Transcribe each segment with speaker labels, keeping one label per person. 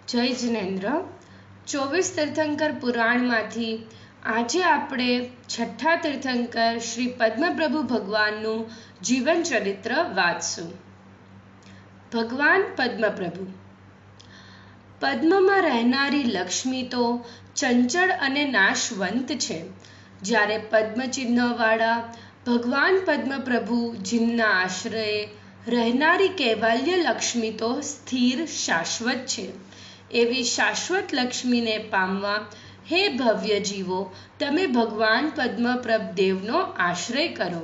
Speaker 1: જય જિનેન્દ્ર 24 તીર્થંકર પુરાણમાંથી આજે આપણે છઠ્ઠા તીર્થંકર શ્રી પદ્મપ્રભુ ભગવાનનું જીવન ચરિત્ર વાંચશું. ભગવાન પદ્મપ્રભુ. પદ્મમાં રહેનારી લક્ષ્મી તો ચંચળ અને નાશવંત છે, જ્યારે પદ્મચિહ્નવાળા ભગવાન પદ્મપ્રભુ જીમના આશ્રયે રહેનારી કૈવલ્ય લક્ષ્મી તો સ્થિર શાશ્વત છે. એવી શાશ્વત લક્ષ્મીને પામવા હે ભવ્ય જીવો, તમે ભગવાન પદ્મપ્રભ દેવનો આશ્રય કરો.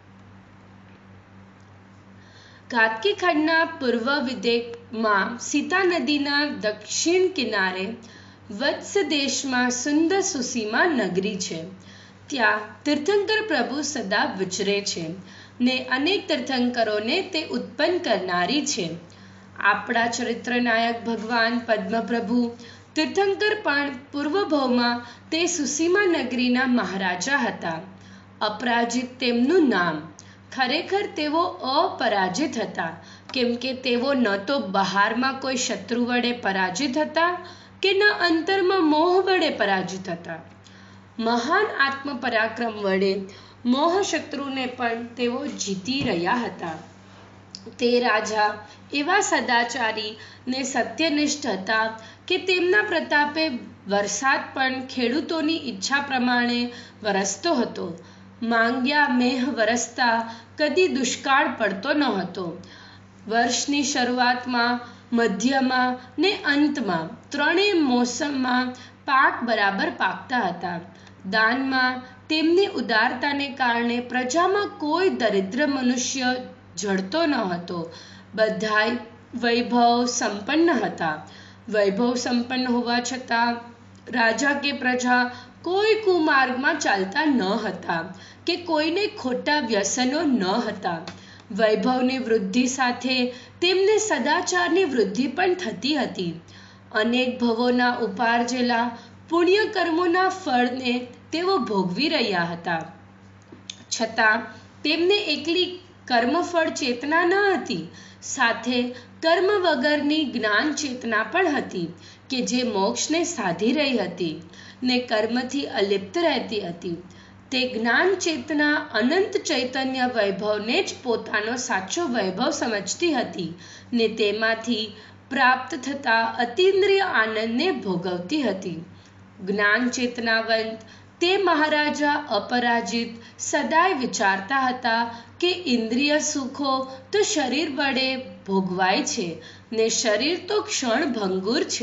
Speaker 1: ઘાતકી ખંડના પૂર્વ વિદેકમાં સીતા નદીના દક્ષિણ કિનારે વત્સ દેશમાં સુંદર સુસીમા નગરી છે. ત્યાં તીર્થંકર પ્રભુ સદા વિચરે છે ને અનેક તીર્થંકરોને તે ઉત્પન્ન કરનારી છે. આપણા ચરિત્રનાયક ભગવાન પદ્મપ્રભુ તીર્થંકર પણ પૂર્વભાવમાં તે સુસીમા નગરીના મહારાજા હતા. અપરાજિત તેમનું નામ. ખરેખર તેઓ અપરાજિત હતા, કેમ કે તેઓ ન તો બહારમાં કોઈ શત્રુ વડે પરાજિત હતા કે ન અંતરમાં મોહ વડે પરાજિત હતા. મહાન આત્મપરાક્રમ વડે મોહ શત્રુને પણ તેઓ જીતી રહ્યા હતા. તે રાજા એવા સદાચારી ને સત્યનિષ્ઠ હતા કે તેમના પ્રતાપે વરસાદ પણ ખેડૂતોની ઈચ્છા પ્રમાણે વરસતો હતો. માંગ્યા મેહ વરસતા કદી દુષ્કાળ પડતો ન હતો. વર્ષની શરૂઆતમાં, મધ્યમાં ને અંતમાં ત્રણેય મોસમમાં પાક બરાબર પાકતા હતા. દાનમાં તેમની ઉદારતાને કારણે પ્રજામાં કોઈ દરિદ્ર મનુષ્ય જડતો ન હતો. બધાય વૈભવ સંપન્ન હતા. વૈભવ સંપન્ન હોવા છતાં રાજા કે પ્રજા કોઈ કુમાર્ગમાં ચાલતા ન હતા કે કોઈને ખોટા વ્યસનો ન હતા. વૈભવની વૃદ્ધિ સાથે તેમને સદાચારની વૃદ્ધિ પણ થતી હતી. અનેક ભવોના ઉપાર્જેલા પુણ્ય કર્મોના ફળને તેઓ ભોગવી રહ્યા હતા. છતાં તેમને એકલી કર્મફળ ચેતના ન હતી, સાથે કર્મ વગરની જ્ઞાન ચેતના પણ હતી કે જે મોક્ષને સાધી રહી હતી ને કર્મથી અલિપ્ત રહેતી હતી. તે જ્ઞાન ચેતના અનંત ચૈતન્ય વૈભવને જ પોતાનો સાચો વૈભવ સમજતી હતી ને તેમાંથી પ્રાપ્ત થતા અતિન્દ્રિય આનંદને ભોગવતી હતી. જ્ઞાન ચેતનાવંત તે મહારાજા અપરાજિત સદાય વિચારતા હતા કે ઇન્દ્રિય સુખો તો શરીર વડે ભોગવાય છે ને શરીર તો ક્ષણભંગુર છે.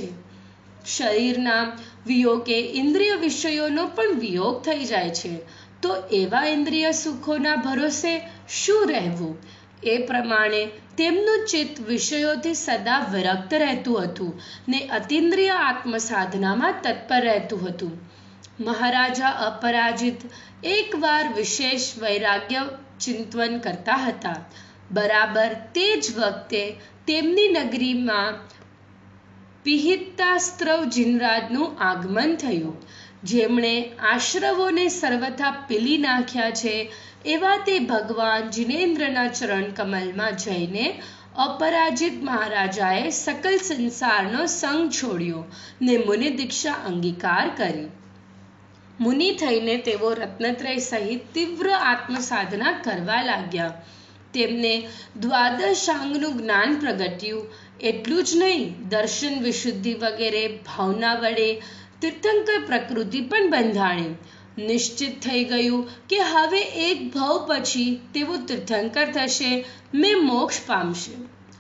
Speaker 1: શરીરના વિયોગે ઇન્દ્રિય વિષયોનો પણ વિયોગ થઈ જાય છે, તો એવા ઇન્દ્રિય સુખોના ભરોસે શું રહેવું? એ પ્રમાણે તેમનું ચિત્ત વિષયોથી સદા વિરક્ત રહેતું હતું ને અતિન્દ્રિય આત્મસાધનામાં તત્પર રહેતું હતું. મહારાજા અપરાજિત એકવાર વિશેષ વૈરાગ્ય ચિંતન કરતા હતા. બરાબર તે જ વખતે તેમની નગરીમાં પિહિતાસ્ત્રવ જીનરાજનું આગમન થયું. જેમણે આશ્રવોને સર્વથા પીલી નાખ્યા છે એવા તે ભગવાન જીનેન્દ્રના ચરણ કમલમાં જઈને અપરાજિત મહારાજાએ સકલ સંસારનો સંગ છોડ્યો ને મુનિ દીક્ષા અંગીકાર કરી. મુનિ થઈને તેઓ રત્નત્રય સહિત તીવ્ર આત્મસાધના કરવા લાગ્યા. તેમને દ્વાદશાંગનું જ્ઞાન પ્રગટ્યું. એટલું જ નહીં, દર્શન વિશુદ્ધિ વગેરે ભાવના વડે તીર્થંકર પ્રકૃતિ પણ બંધાણી. નિશ્ચિત થઈ ગયું કે હવે એક ભવ પછી તેઓ તીર્થંકર થશે, મેં મોક્ષ પામશે.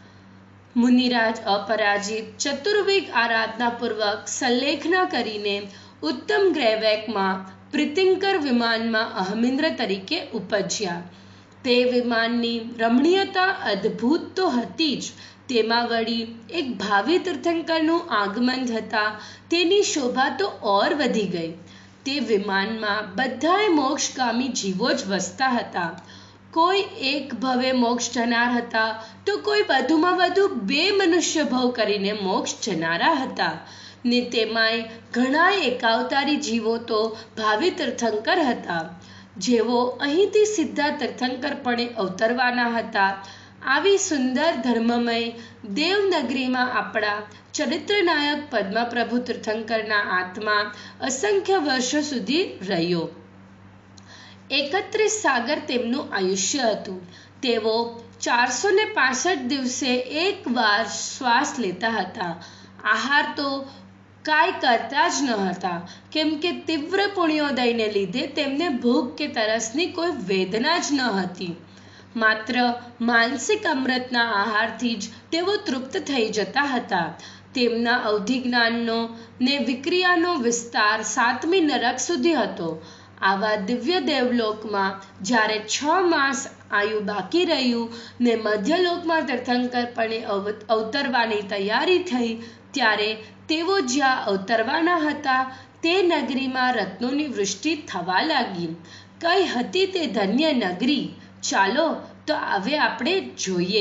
Speaker 1: મુનિરાજ અપરાજિત ચતુર્વેગ આરાધનાપૂર્વક સંલેખના કરીને ઉત્તમ ગ્રૈવેકમાં પ્રીતિંકર વિમાનમાં અહમિન્દ્ર તરીકે ઉપજ્યા. તે વિમાનની રમણીયતા અદ્ભુત તો હતી જ, તેમાં વળી એક ભાવિ તીર્થંકરનું આગમન થતાં તેની શોભા તો ઓર વધી ગઈ. તે વિમાનમાં બધાય મોક્ષગામી જીવો જ વસતા હતા. કોઈ એક ભવે મોક્ષ જનાર હતા તો કોઈ વધુમાં વધુ 2 મનુષ્ય ભવ કરીને મોક્ષ જનારા હતા ને તેમાંય ઘણા એકાવતારી જીવો તો ભાવિ તીર્થંકર હતા. જેઓ અહીંથી સીધા તીર્થંકરપણે અવતરવાના હતા. આવી સુંદર ધર્મમય દેવનગરીમાં આપણા ચરિત્રનાયક પદ્મપ્રભુ તીર્થંકરના આત્મા અસંખ્ય વર્ષો સુધી રહ્યો. 31 સાગર તેમનું આયુષ્ય હતું. તેઓ 465 દિવસે એકવાર શ્વાસ લેતા હતા. આહાર તો કાંઈ કરતા જ ન હતા, કેમ કે તીવ્ર પુણ્યોદયને લીધે તેમને ભૂખ કે તરસની કોઈ વેદના જ ન હતી. માત્ર માનસિક અમૃતના આહારથી જ તેઓ તૃપ્ત થઈ જતા હતા. તેમના અવધિજ્ઞાનનો ને વિક્રિયાનો વિસ્તાર 7મી નરક સુધી હતો. આવા દિવ્ય દેવલોકમાં જ્યારે 6 માસ આયુ બાકી રહ્યું ને મધ્યલોકમાં તીર્થંકરપણે અવતરવાની તૈયારી થઈ, ત્યારે તેઓ જ્યાં અવતરવાના હતા તે નગરીમાં રત્નોની વૃષ્ટિ થવા લાગી. કઈ હતી તે ધન્ય નગરી? ચાલો તો હવે આપણે જોઈએ.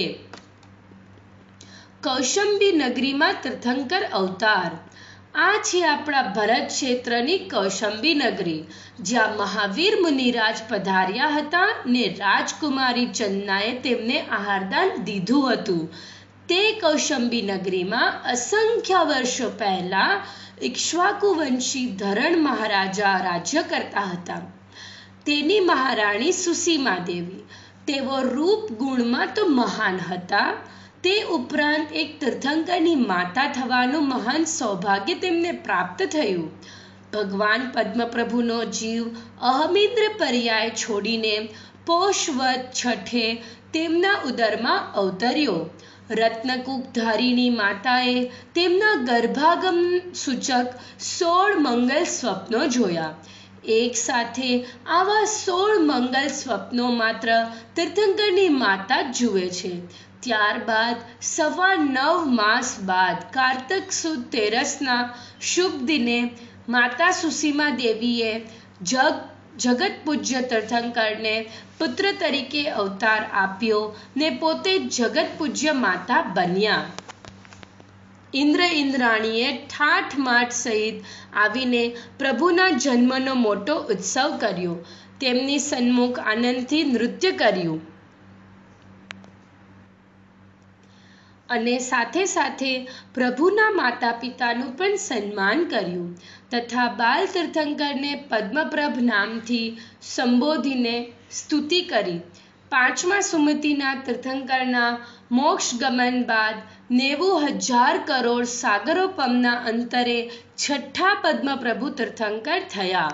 Speaker 1: કૌશંબી નગરીમાં તીર્થંકર અવતાર. આ છે આપણા ભરત ક્ષેત્રની કૌશંબી નગરી, જ્યાં મહાવીર મુનિરાજ પધાર્યા હતા ને રાજકુમારી ચંદનાએ તેમને આહારદાન દીધું હતું. તે કૌશંબી નગરીમાં અસંખ્ય વર્ષો પહેલા ઇક્ષ્વાકુ વંશી ધરણ મહારાજા રાજ્ય કરતા હતા. તેની મહારાણી સુસીમા દેવી. તેઓ રૂપ ગુણમાં તો મહાન હતા. તે ઉપરાંત એક તીર્થંકરની માતા થવાનું મહાન સૌભાગ્ય તેમને પ્રાપ્ત થયું. ભગવાન પદ્મપ્રભુનો જીવ અહમિન્દ્ર પર્યાય છોડીને પોષવદ છઠે તેમના ઉદરમાં અવતર્યો. રત્નકુકધારીની માતાએ તેમના ગર્ભાગમ સૂચક 16 મંગલ સ્વપ્નો જોયા. એક સાથે આવા 16 મંગલ સ્વપ્નો માત્ર તીર્થંકરની માતા જ જુએ છે. ત્યારબાદ 9.25 માસ બાદ કારતક સુદ 13ના શુભ દિને માતા સુસીમા દેવીએ જગત પૂજ્ય તીર્થંકરને પુત્ર તરીકે અવતાર આપ્યો ને પોતે જગત પૂજ્ય માતા બન્યા. ઇન્દ્ર ઇન્દ્રાણીએ ઠાઠ માઠ સહિત આવીને પ્રભુના જન્મનો મોટો ઉત્સવ કર્યો. તેમની સન્મુખ આનંદથી નૃત્ય કર્યું અને સાથે સાથે પ્રભુના માતા પિતાનું પણ સન્માન કર્યું તથા બાલ તીર્થંકરને પદ્મપ્રભ નામથી સંબોધીને સ્તુતિ કરી. 5મા સુમતિના તીર્થંકરના મોક્ષ ગમન બાદ 90,000 કરોડ સાગરોપમના અંતરે 6ઠા પદ્મપ્રભુ તીર્થંકર થયા.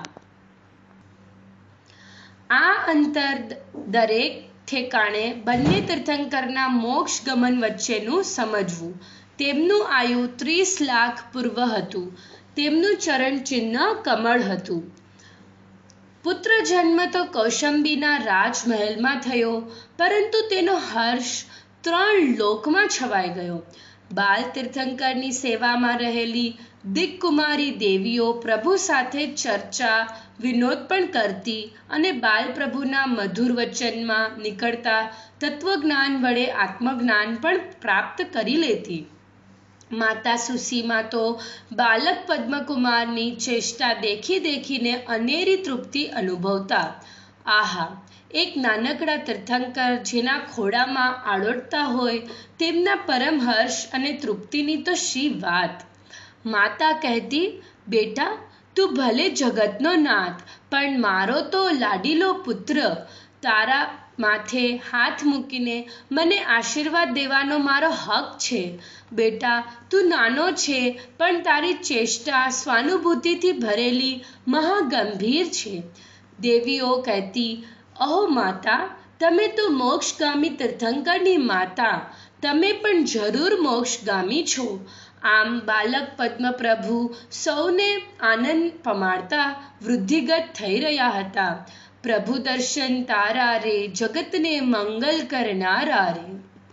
Speaker 1: આ અંતર દરેક ઠેકાણે બંને તીર્થંકરના મોક્ષ ગમન વચ્ચેનું સમજવું. તેમનું આયુ 30 લાખ પૂર્વ હતું. તેમનું ચરણ ચિહ્ન કમળ હતું. પુત્ર જન્મ તો કૌશંબીના રાજમહેલમાં થયો, પરંતુ તેનો હર્ષ 3 લોકમાં છવાઈ ગયો. બાલ તીર્થંકરની સેવામાં રહેલી દિક્કુમારી દેવીઓ પ્રભુ સાથે ચર્ચા વિનોદ પણ કરતી અને બાલપ્રભુના મધુર વચનમાં નીકળતા તત્વજ્ઞાન વડે આત્મજ્ઞાન પણ પ્રાપ્ત કરી લેતી. માતા સુસીમા તો બાલક પદ્મકુમારની ચેષ્ટા દેખીને અનેરી તૃપ્તિ અનુભવતા. આહા, એક નાનકડા તીર્થંકર જેના ખોળામાં આળોટતા હોય તેમના પરમ હર્ષ અને તૃપ્તિની તો શી વાત. માતા કહેતી, બેટા, તું ભલે જગતનો નાથ, પણ મારો તો લાડીલો પુત્ર. તારા માથે હાથ મૂકીને મને આશીર્વાદ દેવાનો મારો હક છે. બેટા, તું નાનો છે, પણ તારી ચેષ્ટા સ્વાનુભૂતિથી ભરેલી મહાગંભીર છે. દેવીઓ કહેતી, અહો માતા, તમે તો મોક્ષગામી તીર્થંકરની માતા, તમે પણ જરૂર મોક્ષગામી છો. આમ બાલક પદ્મપ્રભુ સૌને આનંદ પમાડતા વૃદ્ધિગત થઈ રહ્યા હતા. પ્રભુ દર્શન તારા રે, જગતને મંગલ કરનારા રે.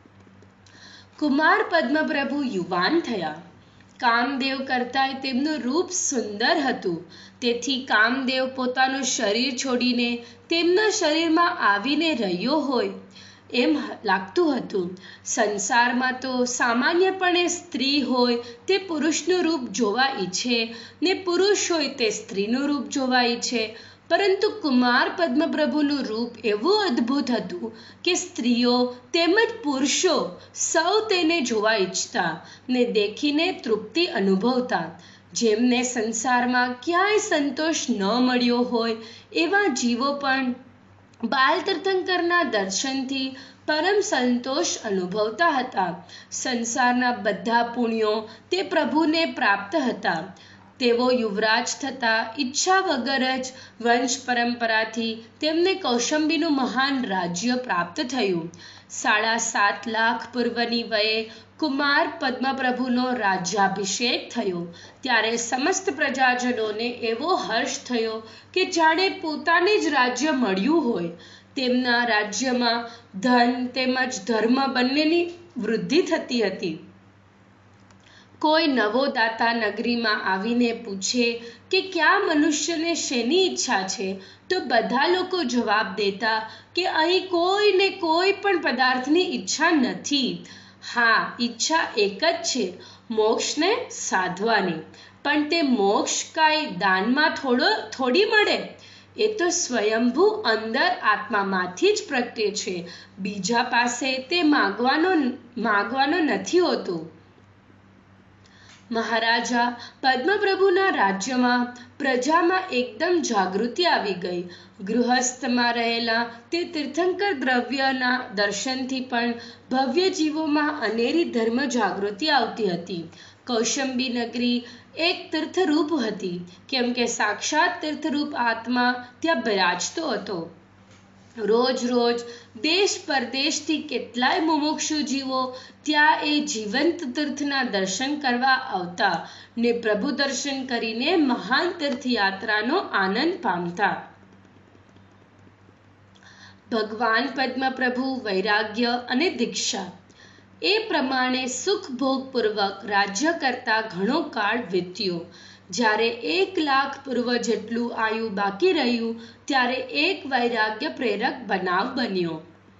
Speaker 1: કુમાર પદ્મપ્રભુ યુવાન થયા. કામદેવ કરતાંય તેમનું રૂપ સુંદર હતું. તેથી કામદેવ પોતાનું શરીર છોડીને તેમના શરીરમાં આવીને રહ્યો હોય એમ લાગતું હતું. સંસારમાં તો સામાન્યપણે સ્ત્રી હોય તે પુરુષનું રૂપ જોવા ઈચ્છે ને પુરુષ હોય તે સ્ત્રીનું રૂપ જોવા ઈચ્છે. પરંતુ કુમાર પદ્મપ્રભુનું રૂપ એવું અદ્ભુત હતું કે સ્ત્રીઓ તેમજ પુરુષો સૌ તેને જોવા ઈચ્છતા ને દેખીને તૃપ્તિ અનુભવતા. જેમને સંસારમાં ક્યાંય સંતોષ ન મળ્યો હોય એવા જીવો પણ બાલ તીર્થંકરના દર્શનથી પરમ સંતોષ અનુભવતા હતા. સંસારના બધા પુણ્યો તે પ્રભુને પ્રાપ્ત હતા. તેઓ યુવરાજ થતા ઈચ્છા વગર જ વંશ પરંપરાથી તેમને કૌશંબીનું મહાન રાજ્ય પ્રાપ્ત થયું. 7.5 લાખ પૂર્વની વયે કુમાર પદ્મપ્રભુનો રાજ્યાભિષેક થયો ત્યારે સમસ્ત પ્રજાજનોને એવો હર્ષ થયો કે જાણે પોતાને જ રાજ્ય મળ્યું હોય. તેમના રાજ્યમાં ધન તેમજ ધર્મ બંનેની વૃદ્ધિ થતી હતી. કોઈ નવો દાતા નગરીમાં આવીને પૂછે કે ક્યાં મનુષ્યને શેની ઈચ્છા છે તો બધા લોકો જવાબ દેતા કે અહીં કોઈને કોઈ પણ પદાર્થની ઈચ્છા નથી. હા, ઈચ્છા એક જ છે, મોક્ષને સાધવાની. પણ તે મોક્ષ કાંઈ દાનમાં થોડી મળે. એ તો સ્વયંભૂ અંદર આત્મામાંથી જ પ્રગટે છે. બીજા પાસે તે માગવાનો નથી હોતો. મહારાજા પદ્મપ્રભુના રાજ્યમાં પ્રજામાં એકદમ જાગૃતિ આવી ગઈ. ગૃહસ્થમાં રહેલા તે તીર્થંકર દ્રવ્યના દર્શનથી પણ ભવ્ય જીવોમાં અનેરી ધર્મ જાગૃતિ આવતી હતી. કૌશંબી નગરી એક તીર્થરૂપ હતી, કેમ કે સાક્ષાત તીર્થરૂપ આત્મા ત્યાં બિરાજતો હતો. રોજ રોજ દેશ પરદેશથી કેટલાય મુમુક્ષુ જીવો ત્યાં એ જીવંત તીર્થના દર્શન કરવા આવતા ને પ્રભુ દર્શન કરીને મહાન તીર્થયાત્રાનો આનંદ પામતા. ભગવાન પદ્મપ્રભુ વૈરાગ્ય અને દીક્ષા એ પ્રમાણે સુખ ભોગપૂર્વક રાજ્ય કરતા ઘણો કાળ વીત્યો. જ્યારે 1 લાખ પૂર્વ જેટલું આયુ બાકી રહ્યું ત્યારે એક વૈરાગ્ય પ્રેરક બનાવ બન્યો.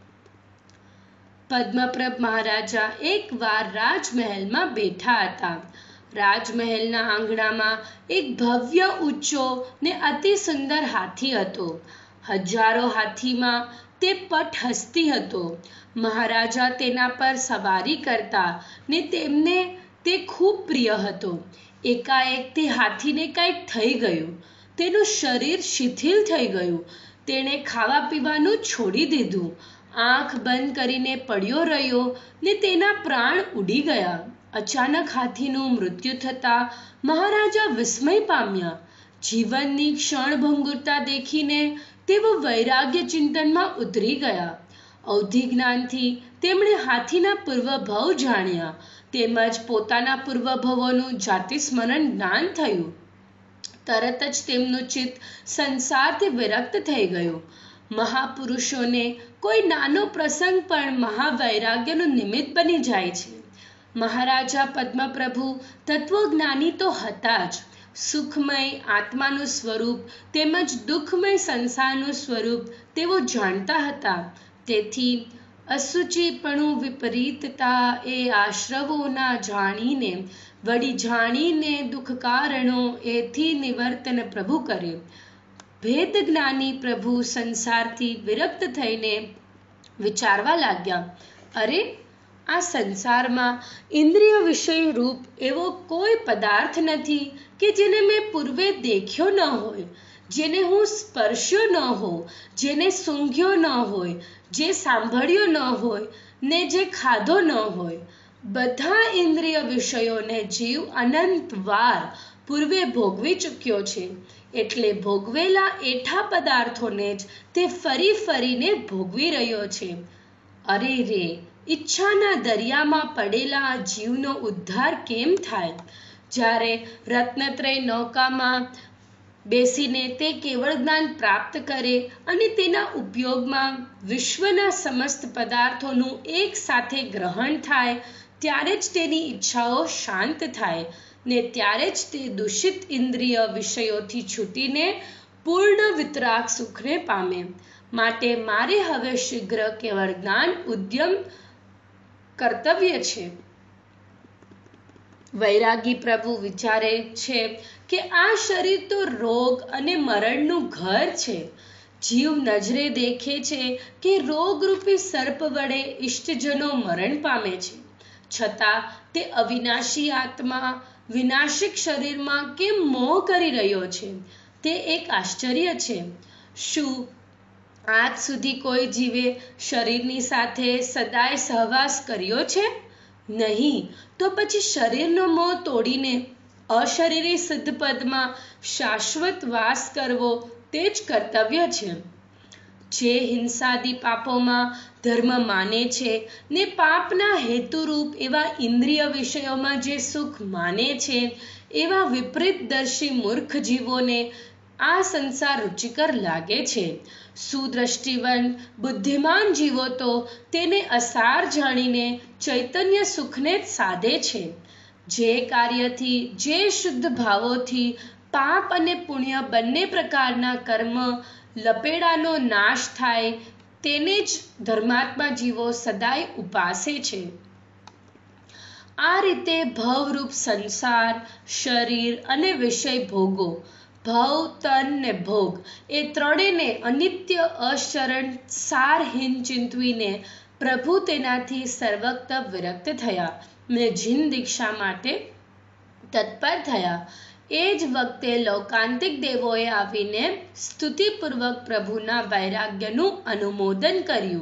Speaker 1: પદ્મપ્રભ મહારાજા એકવાર રાજમહેલમાં બેઠા હતા. રાજમહેલના આંગણામાં એક ભવ્ય ઊંચો ને અતિ સુંદર હાથી હતો. હજારો હાથીમાં તે પટ હસ્તી હતો. મહારાજા તેના પર સવારી કરતા ને તેમને તે ખૂબ પ્રિય હતો. એકાએક તે હાથીને કંઈક થઈ ગયું. તેનું શરીર શિથિલ થઈ ગયું. તેણે ખાવા પીવાનું છોડી દીધું. આંખ બંધ કરીને પડ્યો રહ્યો ને તેના પ્રાણ ઉડી ગયા. અચાનક હાથીનું મૃત્યુ થતાં મહારાજા વિસ્મય પામ્યા. જીવનની ક્ષણભંગુરતા દેખીને તેઓ વૈરાગ્ય ચિંતનમાં ઉતરી ગયા. અવધિ જ્ઞાનથી તેમણે હાથીના પૂર્વભવ જાણ્યા તેમજ પોતાના પૂર્વભવોનું જાતિ સ્મરણ જ્ઞાન થયું. તરત જ તેમનું ચિત્ત સંસારથી વિરક્ત થઈ ગયું. મહાપુરુષોને કોઈ નાનો પ્રસંગ પણ મહાવૈરાગ્યનું નિમિત્ત બની જાય છે. મહારાજા પદ્મપ્રભુ તત્વજ્ઞાની તો હતા જ, સુખમય આત્માનું સ્વરૂપ તેમજ દુઃખમય સંસારનું સ્વરૂપ તેઓ જાણતા હતા. તેથી અસુચિપણું વિપરીતતા એ આશ્રવોના જાણીને વળી જાણીને દુઃખ કારણો એથી નિવર્તન પ્રભુ કરે. ભેદ જ્ઞાની પ્રભુ સંસારથી વિરક્ત થઈને વિચારવા લાગ્યા, અરે આ સંસારમાં ઇન્દ્રિય વિષય રૂપ એવો કોઈ પદાર્થ નથી કે જેને મેં પૂર્વે દેખ્યો ન હોય, જેને હું સ્પર્શ્યો ન હો, જેને સૂંઘ્યો ન હોય, જે સાંભળ્યો ન હોય ને જે ખાધો ન હોય. બધા ઇન્દ્રિય વિષયોને જીવ અનંત વાર પૂર્વે ભોગવી ચૂક્યો છે. એટલે ભોગવેલા એઠા પદાર્થોને જ તે ફરી ફરીને ભોગવી રહ્યો છે. અરે રે, ઈચ્છાના દરિયામાં પડેલા જીવનો ઉદ્ધાર કેમ થાય? જ્યારે રત્નત્રય નૌકામાં બેસીને તે કેવળ જ્ઞાન પ્રાપ્ત કરે અને તેના ઉપયોગમાં વિશ્વના સમસ્ત પદાર્થોનું એક સાથે ગ્રહણ થાય ત્યારે જ તેની ઈચ્છાઓ શાંત થાય ને ત્યારે જ તે દૂષિત ઇન્દ્રિય વિષયોથી છૂટીને પૂર્ણ વિતરાગ સુખને પામે. માટે મારે હવે શીઘ્ર કેવળ જ્ઞાન ઉદ્યમ કર્તવ્ય છે. વૈરાગી પ્રભુ વિચારે છે કે આ શરીર તો રોગ અને મરણનું ઘર છે. જીવ નજરે દેખે છે કે રોગરૂપી સર્પ વડે ઇષ્ટજનો મરણ પામે છે, છતાં તે અવિનાશી આત્મા વિનાશિક શરીરમાં કેમ મોહ કરી રહ્યો છે? તે એક આશ્ચર્ય છે. શું આજ સુધી કોઈ જીવે શરીરની સાથે સદાય સહવાસ કર્યો છે? નહીં. તો પછી શરીરનો મોહ તોડીને અશરીરી સિદ્ધ પદમાં શાશ્વત વાસ કરવો તે જ કર્તવ્ય છે. જે હિંસાદી પાપોમાં ધર્મ માને છે ને પાપના હેતુરૂપ એવા ઇન્દ્રિય વિષયોમાં જે સુખ માને છે, એવા વિપરીતદર્શી મૂર્ખ જીવોને આ સંસાર રુચિકર લાગે છે. સુદ્રષ્ટિવંત બુદ્ધિમાન જીવો તો તેને અસાર જાણીને ચૈતન્ય સુખને જ સાધે છે. જે કાર્યથી, જે શુદ્ધ ભાવોથી પાપ અને પુણ્ય બંને પ્રકારના કર્મ લપેડાનો નાશ થાય, તેને જ ધર્માત્મા જીવો સદાય ઉપાસે છે. આ રીતે ભવરૂપ સંસાર, શરીર અને વિષય ભોગો, ભવ, તન ને ભોગ એ ત્રણેયને અનિત્ય, અશરણ, સારહીન ચિંતવીને પ્રભુ તેનાથી સર્વત્ર વિરક્ત થયા ને જીન દીક્ષા માટે તત્પર થયા. એ જ વખતે લૌકાંતિક દેવોએ આવીને સ્તુતિપૂર્વક પ્રભુના વૈરાગ્યનું અનુમોદન કર્યું.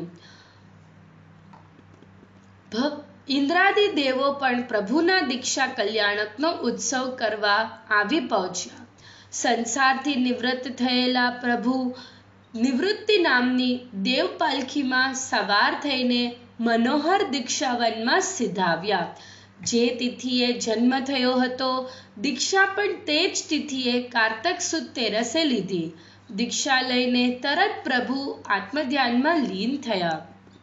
Speaker 1: ઇન્દ્રાદિ દેવો પણ પ્રભુના દીક્ષા કલ્યાણકનો ઉત્સવ કરવા આવી પહોંચ્યા. સંસારથી નિવૃત્ત થયેલા પ્રભુ નિવૃત્તિ નામની દેવ પાલખીમાં સવાર થઈને મનોહર દીક્ષાવનમાં સિધાવ્યા. જે તિથિએ જન્મ થયો હતો, દીક્ષા પણ તે જ તિથિએ કારતક સુદ તેરસે લીધી. દીક્ષા લઈને તરત પ્રભુ આત્મધ્યાનમાં લીન થયા.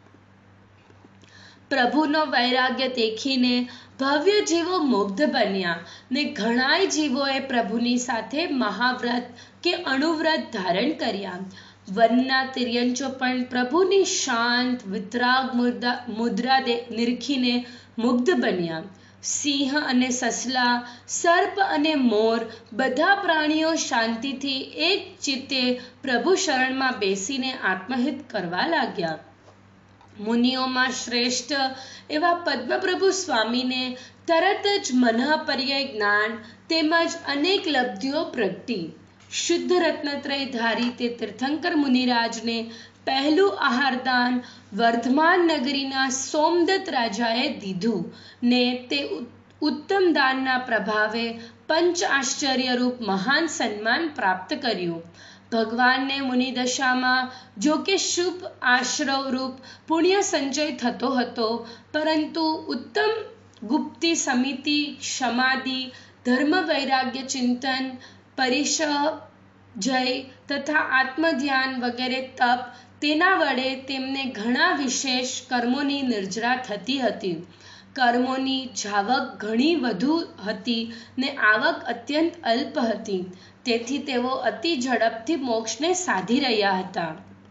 Speaker 1: પ્રભુનો વૈરાગ્ય દેખીને ભવ્ય જીવો મુગ્ધ બન્યા ને ઘણાય જીવોએ પ્રભુની સાથે મહાવ્રત કે અણુવ્રત ધારણ કર્યા. વનના તિર્યંચો પણ પ્રભુની શાંત વિતરાગ મુદ્રા નિરખીને મુગ્ધ બન્યા. સિંહ અને સસલા, સર્પ અને મોર બધા પ્રાણીઓ શાંતિથી એક ચિત્તે પ્રભુ શરણમાં બેસીને આત્મહિત કરવા લાગ્યા. મુનિઓમાં શ્રેષ્ઠ એવા પદ્મપ્રભુ સ્વામીને તરત જ મનઃપર્યય જ્ઞાન તેમજ અનેક લબ્ધિઓ પ્રગટી. શુદ્ધ રત્નત્રય ધારી તે તીર્થંકર મુનિરાજને પહેલું આહારદાન વર્ધમાન નગરીના સોમદત્ત રાજાએ દીધું ને તે ઉત્તમ દાનના પ્રભાવે પંચ આશ્ચર્યરૂપ મહાન સન્માન પ્રાપ્ત કર્યું. ભગવાનને મુનિદશામાં જો કે શુભ આશ્રવરૂપ પુણ્ય સંચય થતો હતો, પરંતુ ઉત્તમ ગુપ્તી સમિતિ, ક્ષમાદિ, ધર્મ વૈરાગ્ય ચિંતન, પરિસહ જય તથા આત્મધ્યાન વગેરે તપ તેના વડે તેમને ઘણા વિશેષ કર્મોની નિર્જરા થતી હતી. કર્મોની જાવક ઘણી વધુ હતી ને આવક અત્યંત અલ્પ હતી. તેથી તેઓ અતિ ઝડપથી મોક્ષને સાધી રહ્યા હતા.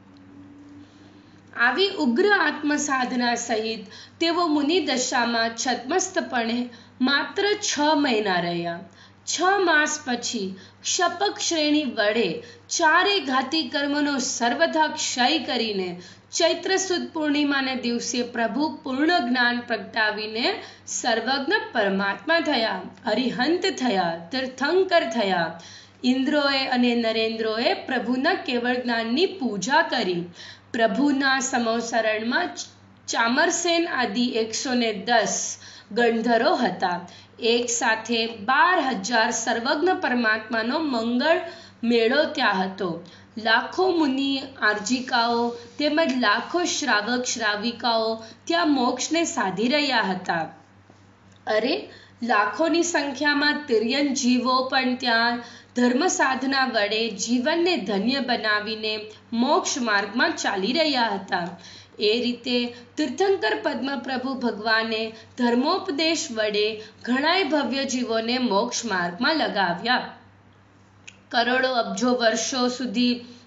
Speaker 1: આવી ઉગ્ર આત્મ સાધના સહિત તેઓ મુનિ દશામાં છદ્મસ્તપણે માત્ર 6 મહિના રહ્યા. 6 માસ પછી ક્ષપક શ્રેણી વડે ચારે ઘાતી કર્મનો સર્વથા ક્ષય કરીને ચૈત્ર સુદ પૂર્ણિમાને દિવસે પ્રભુ પૂર્ણ જ્ઞાન પ્રગટાવીને સર્વજ્ઞ પરમાત્મા થયા, અરિહંત થયા, તીર્થંકર થયા. ઇન્દ્રોએ અને નરેન્દ્રોએ પ્રભુના કેવળ જ્ઞાનની પૂજા કરી. પ્રભુના સમોસરણમાં ચામરસેન આદિ 110 ગણધરો હતા. એક સાથે 12,000 સર્વજ્ઞ પરમાત્માનો મંગળ મેળો ત્યાં હતો. લાખો મુનિ આર્જિકાઓ તેમજ લાખો શ્રાવક શ્રાવિકાઓ ત્યાં મોક્ષને સાધી રહ્યા હતા. અરે, લાખોની સંખ્યામાં તિર્યન જીવો પણ ત્યાં ધર્મ સાધના વડે જીવનને ધન્ય બનાવીને મોક્ષ માર્ગમાં ચાલી રહ્યા હતા. એ રીતે તીર્થંકર પદ્મપ્રભુ ભગવાને ધર્મોપદેશ વડે ઘણાય ભવ્ય જીવોને મોક્ષ માર્ગમાં લગાવ્યા. કરોડો અબજો વર્ષો સુધી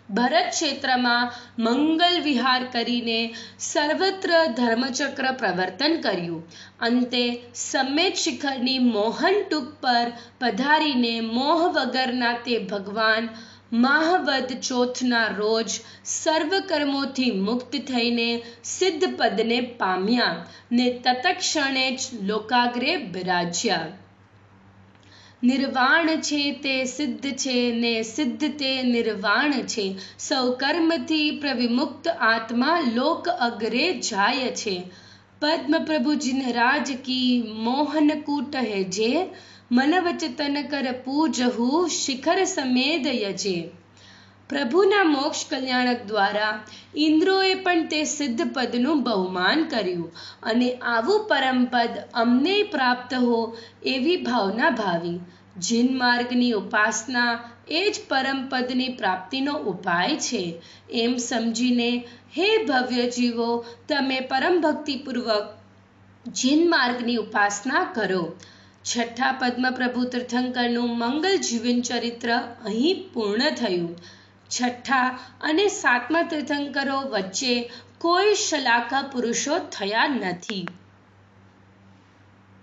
Speaker 1: ભરત ક્ષેત્રમાં મંગલ વિહાર કરીને સર્વત્ર ધર્મચક્ર પ્રવર્તન કર્યું. અંતે સમેત શિખરની મોહન ટૂંક પર પધારીને મોહ વગરના તે ભગવાન માહવદ ચોથના રોજ સર્વ કર્મોથી મુક્ત થઈને સિદ્ધ પદને પામ્યા ને તત્ક્ષણે જ લોકાગ્રે બિરાજ્યા. નિર્વાણ છે તે સિદ્ધ છે ને સિદ્ધ તે નિર્વાણ છે. સૌ કર્મથી પ્રવિમુક્ત આત્મા લોક અગ્રે જાય છે. પદ્મ પ્રભુજી રાજ કી મોહન કૂટ હે જે મન વચતન કર પૂજહુ શિખર સમેદ યજે. પ્રભુના મોક્ષ કલ્યાણક દ્વારા ઇન્દ્રોએ પણ તે સિદ્ધ પદનું બહુમાન કર્યું અને આવું પરમપદ અમને પ્રાપ્ત હો એવી ભાવના ભાવી. જીન માર્ગની ઉપાસના એ જ પરમપદની પ્રાપ્તિનો ઉપાય છે એમ સમજીને હે ભવ્ય જીવો, તમે પરમ ભક્તિપૂર્વક જીન માર્ગની ઉપાસના કરો. છઠ્ઠા પદ્મ પ્રભુ તીર્થંકરનું મંગલ જીવન ચરિત્ર અહીં પૂર્ણ થયું. છઠ્ઠા અને સાતમા તીર્થંકરો વચ્ચે કોઈ શલાકા પુરુષો થયા નથી.